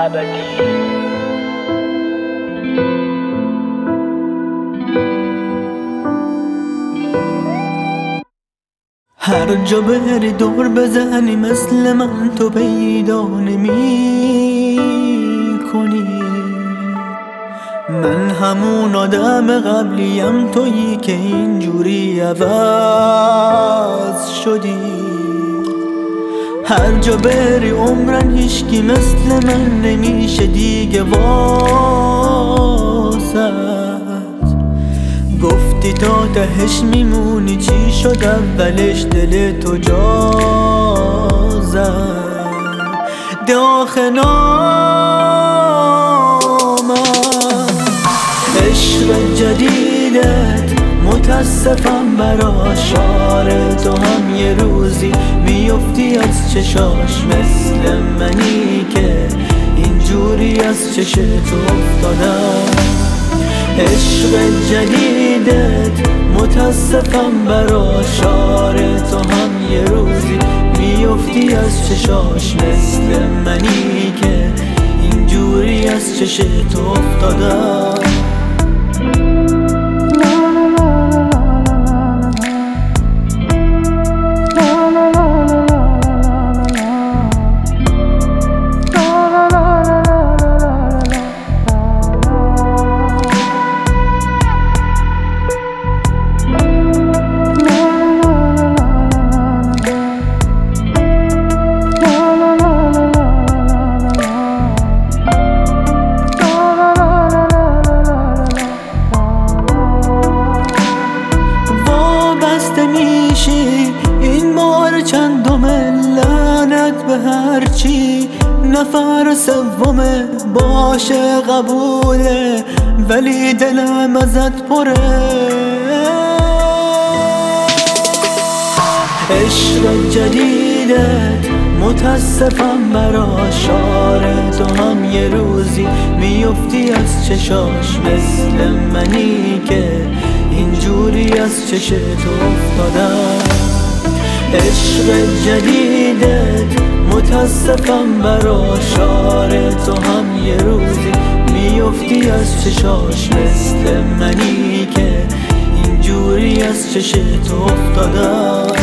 ابدی. هر جا بری دور بزنی مثل من تو پیدا نمی کنی. من همون آدم قبلیم، تویی که اینجوری عوض شدی. هر جا بری عمرن هیچکی مثل من نمیشه دیگه واسه. گفتی تا تهش میمونی، چی شد اولش دل تو جا زد؟ داخل نامم عشق جدیدت، متاسفم برا شعار تو هم یه روزی میفتی از چشاش مثل منی که اینجوری از چش تو افتادم. عشق جدیدت، متاسفم برا شعار تو هم یه روزی میفتی از چشاش مثل منی که اینجوری از چش تو افتادم. این بار چندمه لعنت به هرچی، نفر سومه باشه قبوله، ولی دلم ازت پره. عشق جدیدت، متاسفم برا شعار تو هم یه روزی میفتی از چشاش مثل منی که اینجوری از چش تو افتادم. عشق جدیدت، متاسفم برا شعار تو هم یه روزی میفتی از چشاش مثل منی که اینجوری از چش تو افتادم.